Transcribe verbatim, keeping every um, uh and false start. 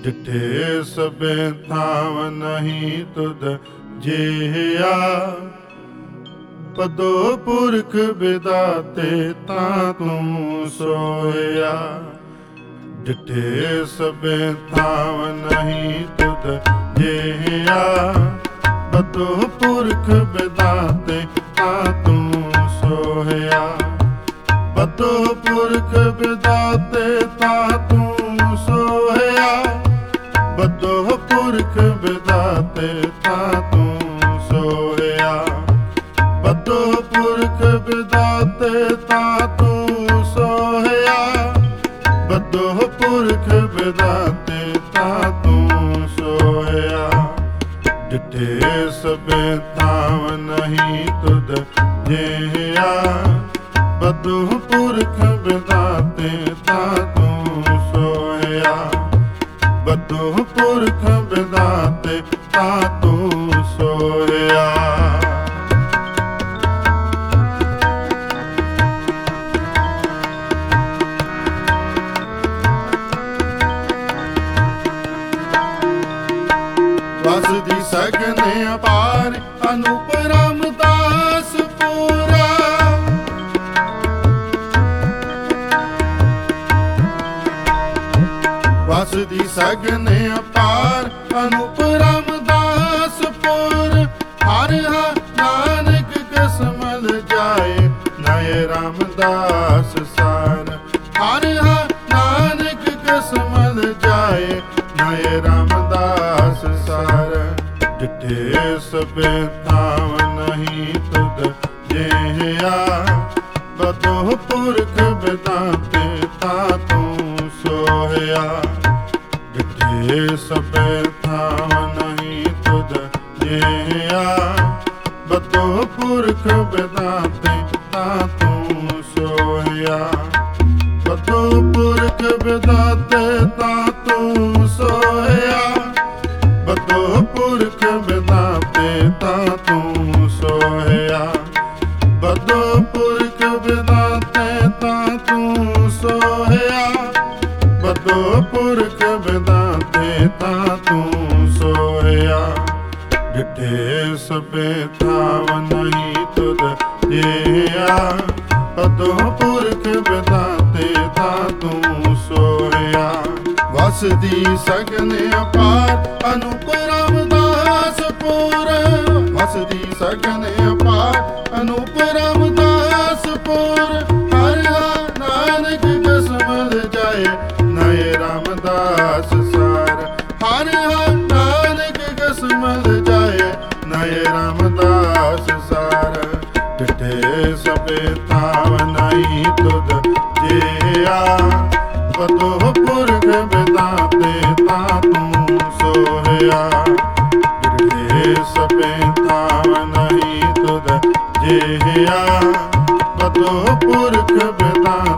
ਡਿਠੇ ਸਭੇ ਥਾਵ ਨਹੀਂ ਤੁਧ ਜਿਹਾ। ਪਦੋ ਪੁਰਖ ਵਿਦਾਤੇ ਤਾਂ ਤੂੰ ਸੋਇਆ। ਡਿਠੇ ਸਭੇ ਥਾਵ ਨਹੀਂ ਤੁਧ ਜਿਹਾ। ਪਦੋ ਪੁਰਖ ਵਿਦਾਤੇ ਤਾਂ ਤੂੰ ਸੋਇਆ। ਪਦੋ ਪੁਰਖ ਵਿਦਾਤੇ ਤਾਂ ਤੂੰ ਸੋਇਆ। ਪਦੋ ਪੁਰਖ ਵਿਦਾਤੇ ਤਾਂ ਤੂੰ ਸੋਇਆ। ਪਦੋ ਪੁਰਖ ਵਿਦਾਤੇ ਤਾਂ ਤੂੰ ਸੋਇਆ। ਪਦੋ ਪੁਰਖ ਵਿਦਾਤੇ ਤਾਂ ਤੂੰ ਸੋਇਆ। ਡਿਠੇ ਸਭੇ ਥਾਵ ਨਹੀਂ ਤੁਧ ਜਿਹਾ। ਪਦੋ ਪੁਰਖ ਵਿਦਾਤੇ ਤਾਂ ਤੂੰ ਸੋਇਆ। ਪਦੋ ਪੁਰਖ ਵਿਦਾਤੇ ਤਾਂ ਤੂੰ ਸੋਇਆ। ਵਸਦੀ ਸਗਨ ਅਪਾਰ ਅਨੂਪ ਰਾਮਦਾਸ ਪੂਰਾ। ਵਸਦੀ ਸਗਨ ਅਪਾਰ ਅਨੂਪ ਰਾਮਦਾਸ ਪੁਰ। ਹਰ ਹਰ ਨਾਨਕ ਕਸਮਲ ਜਾਏ ਨਏ ਰਾਮਦਾਸ ਸਾਰ। ਹਰ ਹਰ ਨਾਨਕ ਕਸਮਲ ਜਾਏ ਨਏ ਰਾਮਦਾਸ ਸਾਰ। ਡਿਠੇ ਸਭੇ ਥਾਵ ਨਹੀਂ ਤੁਧ ਜਿਹਾ। ਪਦੋ ਪੁਰਖ ਵਿਦਾਤੇ ਤਾਂ ਤੂੰ ਸੋਇਆ। ਡਿਠੇ ਸਭੇ ਥਾਵ ਨਹੀਂ ਤੁਧ ਜਿਹਾ। ਪਦੋ ਪੁਰਖ ਵਿਦਾਤੇ ਤਾਂ ਤੂੰ ਸੋਇਆ। ਪਦੋ ਪੁਰਖ ਵਿਦਾਤੇ ਤਾਂ ਤੂੰ ਸੋਇਆ। ਪਦੋ ਪੁਰਖ ਵਿਦਾਤੇ ਤਾਂ ਤੂੰ ਸੋਇਆ। ਪਦੋ ਪੁਰਖ ਵਿਦਾਤੇ ਤਾਂ ਤੂੰ ਸੋਇਆ। ਪਦੋ ਪੁਰਖ ਵਿਦਾਤੇ ਤਾਂ ਤੂੰ ਸੋਇਆ। ਡਿਠੇ ਸਭੇ ਥਾਵ ਨਹੀਂ ਤੁਧ ਜਿਹਾ। ਪਦੋ ਪੁਰਖ ਵਿਦਾਤੇ ਤਾਂ ਤੂੰ ਸੋਇਆ। ਵਸਦੀ ਸਗਨ ਅਪਾਰ ਅਨੂਪ ਰਾਮਦਾਸ ਪੁਰ। ਵਸਦੀ ਸਗਨ ਅਪਾਰ ਅਨੂਪ ਰਾਮਦਾਸ ਪੁਰ। ਹਰ ਹਰ ਨਾਨਕ ਕਸਮਲ ਜਾਏ ਨਏ ਰਾਮਦਾਸ ਸਾਰ। ਹਰ ਹਰ ਨਾਨਕ ਕਸਮਲ ਜਾਏ ਨਏ ਰਾਮਦਾਸ ਸਾਰ। ਡਿਠੇ ਸਭੇ ਥਾਵ ਨਹੀਂ ਤੁਧ ਜਿਹਾ। ਪਦੋ ਪੁਰਖ ਵਿਦਾਤੇ ਤਾਂ ਤੂੰ ਸੋਇਆ। ਡਿਠੇ ਸਭੇ ਥਾਵ ਨਹੀਂ ਤੁਧ ਜਿਹਾ। ਪਦੋ ਪੁਰਖ ਵਿਦਾਤੇ